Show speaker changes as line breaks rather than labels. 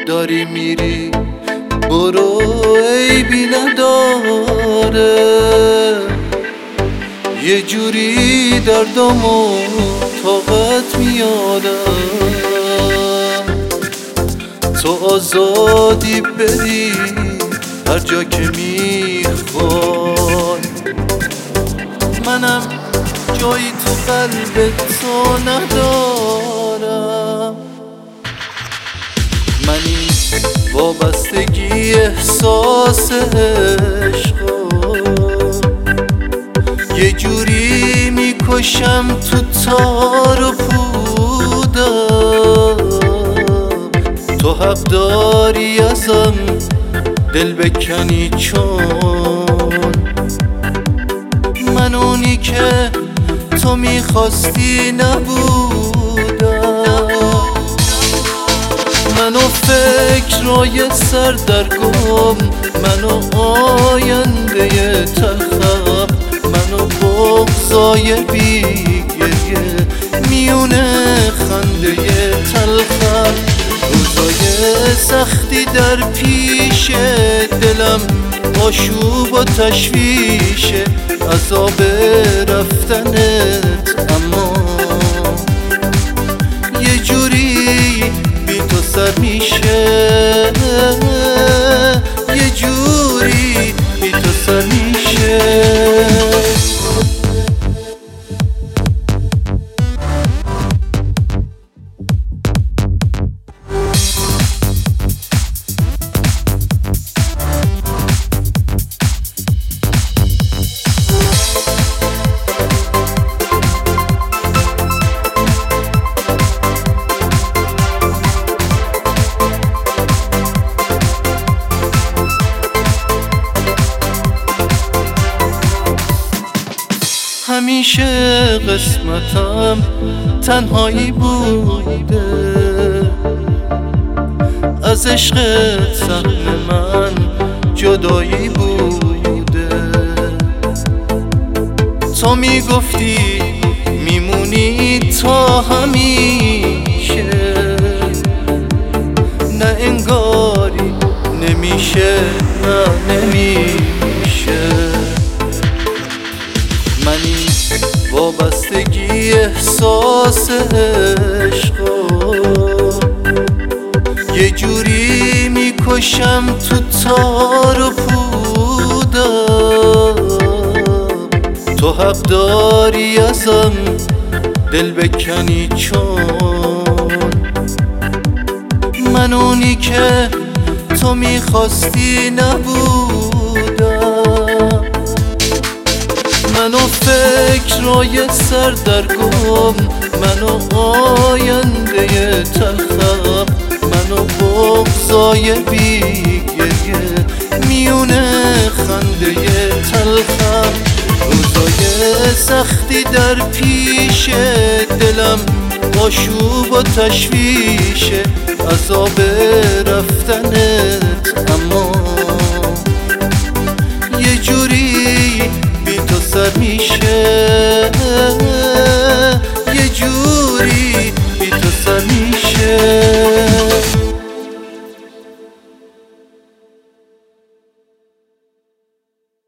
داری میری برو عیبی نداره، یه جوری دردامو طاقت میادم، تو آزادی بری هر جا که میخوای، منم جایی تو قلب تو ندارم. من این وابستگی احساس عشقو یه جوری میکشم تو تار و پودم، تو حق داری ازم دل بکنی، چون من اونی که تو میخواستی نبودم. منو فکرای سردرگم، منو آینده تلخم، منو بغضای بیگریه میونه خنده تلخم، روزای سختی در پیش دلم آشوب و تشویشه، عذاب رفتنت اما یه جوری بی تو سر میشه، یه جوری بی تو سر میشه. همیشه قسمتم تنهایی بوده، از عشقت سهم من جدایی بوده، تو میگفتی میمونی تا همیشه، نه انگاری نمیشه، نه نمیشه. من این وابستگی احساس عشقو یه جوری میکشم تو تار و پودم، تو حق داری ازم دل بکنی، چون من اونی که تو میخواستی نبودم. منو فکرای سردرگم، منو آینده تلخم، منو بغضای بیگریه میونه خنده تلخم، روزای سختی در پیش دلم آشوب و تشویشه، عذاب رفتنت اما یه جوری بی تو سر میشه.